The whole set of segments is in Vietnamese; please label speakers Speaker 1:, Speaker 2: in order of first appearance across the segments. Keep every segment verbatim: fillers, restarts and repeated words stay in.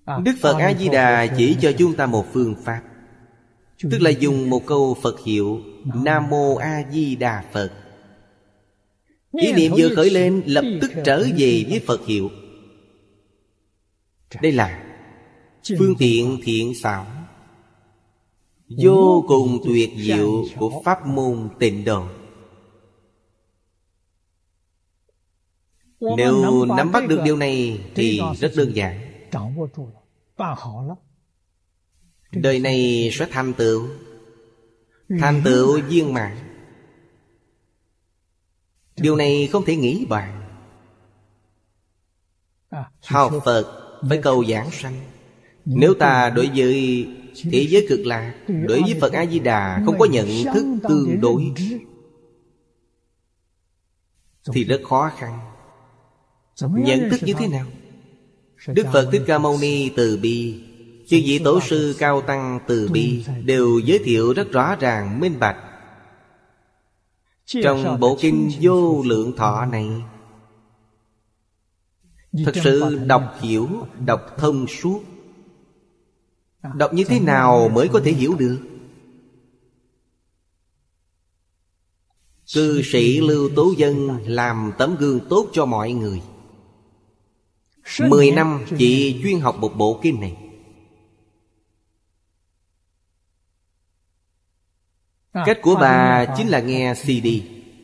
Speaker 1: Đức Phật A-di-đà chỉ cho chúng ta một phương pháp, tức là dùng một câu Phật hiệu Nam Mô A Di Đà Phật. Ý niệm vừa khởi lên, lập tức trở về với Phật hiệu. Đây là phương tiện thiện xảo vô cùng tuyệt diệu của pháp môn Tịnh Độ. Nếu nắm bắt được điều này thì rất đơn giản, đời này sẽ thành tựu, thành tựu viên mãn. Điều này không thể nghĩ bàn. Học Phật phải cầu giảng sanh. Nếu ta đối với thế giới cực lạc, đối với Phật A-di-đà không có nhận thức tương đối thì rất khó khăn. Nhận thức như thế nào? Đức Phật Thích Ca Mâu Ni từ bi, chư vị tổ sư cao tăng từ bi đều giới thiệu rất rõ ràng minh bạch. Trong bộ kinh Vô Lượng Thọ này, thật sự đọc hiểu, đọc thông suốt. Đọc như thế nào mới có thể hiểu được? Cư sĩ Lưu Tố Dân làm tấm gương tốt cho mọi người. Mười năm chỉ chuyên học một bộ kinh này. Cách của bà chính là nghe xê đê.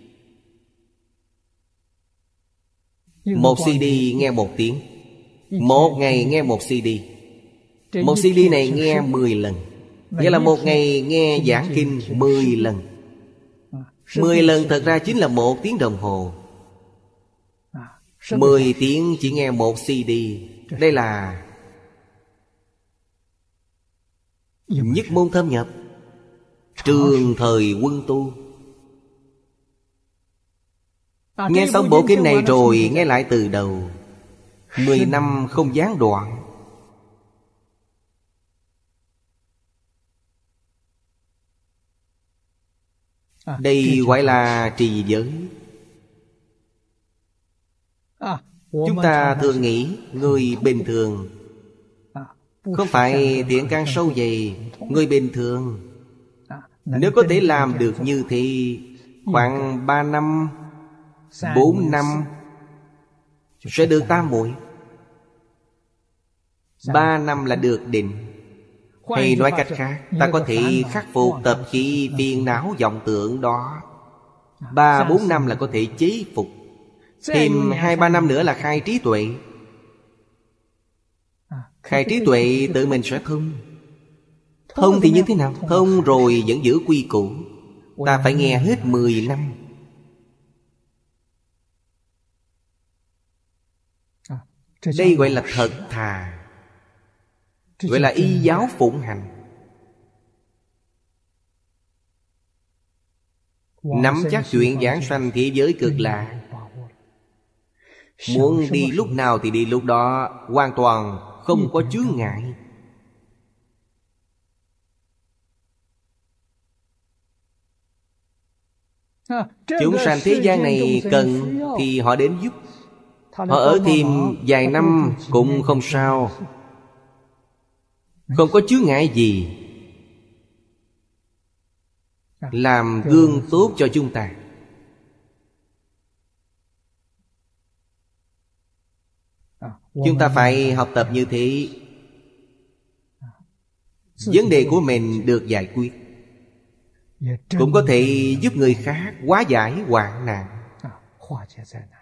Speaker 1: Một xê đê nghe một tiếng. Một ngày nghe một xê đê. Một xê đê này nghe mười lần. Nghĩa là một ngày nghe giảng kinh mười lần. Mười lần thật ra chính là một tiếng đồng hồ. Mười tiếng chỉ nghe một xê đê. Đây là nhất môn thâm nhập, trường thời quân tu. Nghe xong bộ kinh này rồi nghe lại từ đầu. Mười năm không gián đoạn. Đây gọi là trì giới. Chúng ta thường nghĩ người bình thường, không phải thiện căn sâu dày. Người bình thường nếu có thể làm được như thế, khoảng ba năm, bốn năm sẽ được tam muội. Ba năm là được định. Hay nói cách khác, ta có thể khắc phục tập khí phiền não vọng tưởng đó. Ba bốn năm là có thể chế phục. Thêm hai ba năm nữa là khai trí tuệ. Khai trí tuệ tự mình sẽ thông. Thông thì như thế nào? Thông rồi vẫn giữ quy củ. Ta phải nghe hết mười năm. Đây gọi là thật thà, gọi là y giáo phụng hành. Nắm chắc chuyện giảng sanh thế giới cực lạc. Muốn đi lúc nào thì đi lúc đó, hoàn toàn không có chướng ngại. Chúng sanh thế gian này cần thì họ đến giúp. Họ ở thêm vài năm cũng không sao, không có chướng ngại gì. Làm gương tốt cho chúng ta. Chúng ta phải học tập như thế. Vấn đề của mình được giải quyết, cũng có thể giúp người khác hóa giải hoạn nạn.